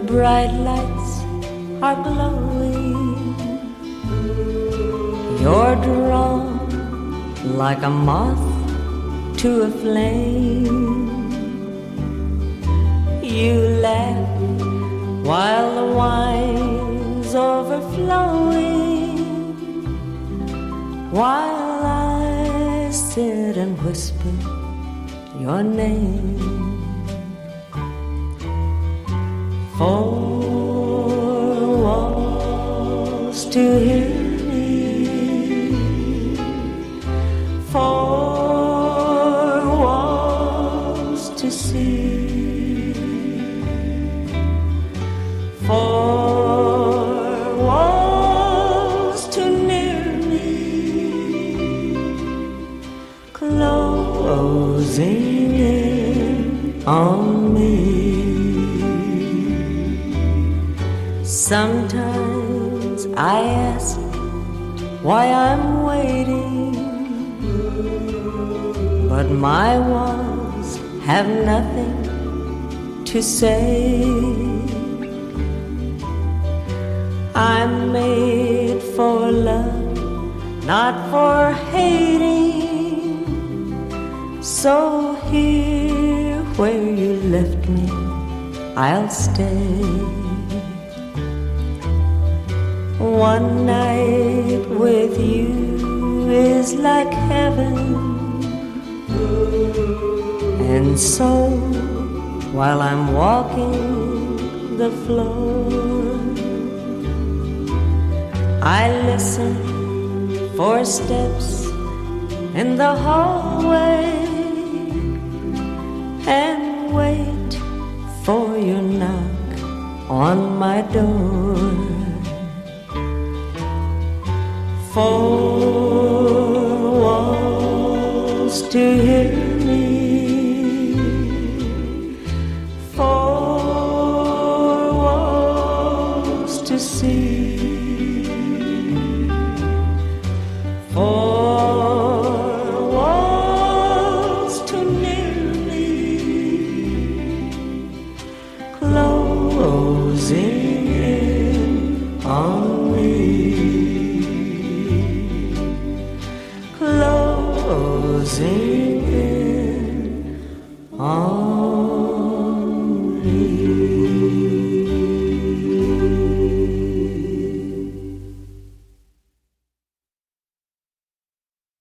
bright lights are glowing. You're drawn like a moth to a flame. You laugh while the wine's overflowing, while I sit and whisper your name. Four walls to hear me, four walls to see, four walls too near me, closing in on me. Sometimes I ask why I'm waiting, but my walls have nothing to say. I'm made for love, not for hating. So here where you left me, I'll stay. One night with you is like heaven, and so while I'm walking the floor, I listen for steps in the hallway and wait for your knock on my door. Four walls to hear me, four walls to see, four walls too near me, closing in on me. Closing